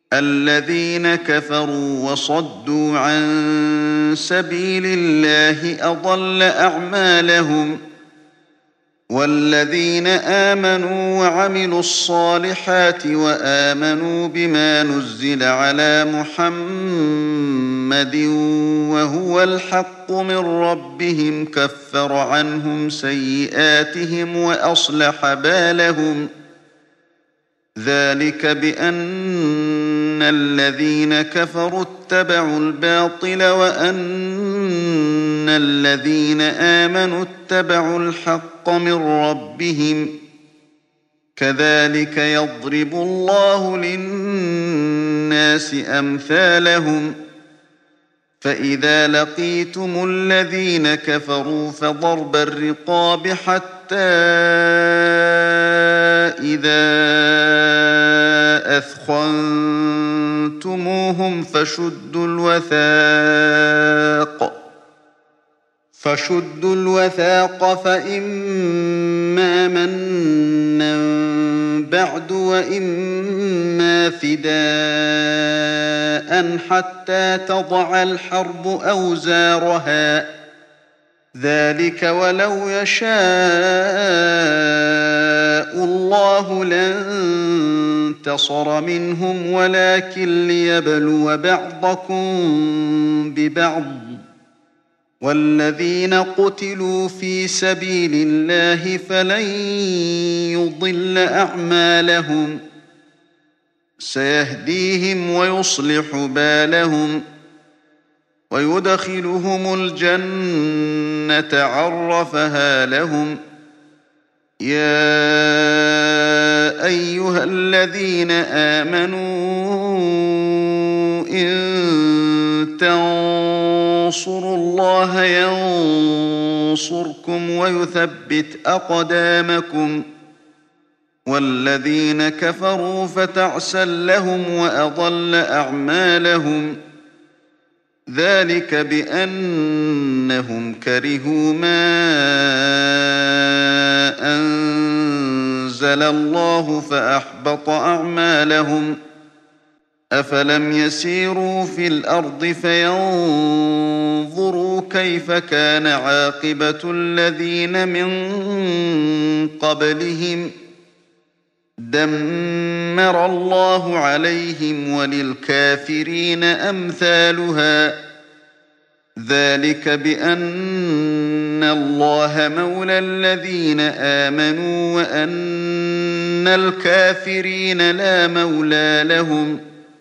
الذين كفروا وصدوا عن سبيل الله أضل أعمالهم والذين آمنوا وعملوا الصالحات وآمنوا بما نزل على محمد وهو الحق من ربهم كفر عنهم سيئاتهم وأصلح بالهم ذلك بأن الذين كفروا اتبعوا الباطل وأن الذين آمنوا اتبعوا الحق من ربهم كذلك يضرب الله للناس أمثالهم فإذا لقيتم الذين كفروا فضرب الرقاب حتى إذا أثخنتموهم فشدوا الوثاق فإما منا بعد وإما فداء حتى تضع الحرب أوزارها ذلك ولو يشاء الله لانتصر منهم ولكن ليبلو بعضكم ببعض والذين قتلوا في سبيل الله فلن يضل أعمالهم سيهديهم ويصلح بالهم ويدخلهم الجنة عرفها لهم يا أيها الذين آمنوا إن تنصروا الله ينصركم ويثبت أقدامكم والذين كفروا فتعسا لهم وأضل أعمالهم ذلك بأنهم كرهوا ما أنزل الله فأحبط أعمالهم أفلم يسيروا في الأرض فينظروا كيف كان عاقبة الذين من قبلهم دمر الله عليهم وللكافرين أمثالها ذلك بأن الله مولى الذين آمنوا وأن الكافرين لا مولى لهم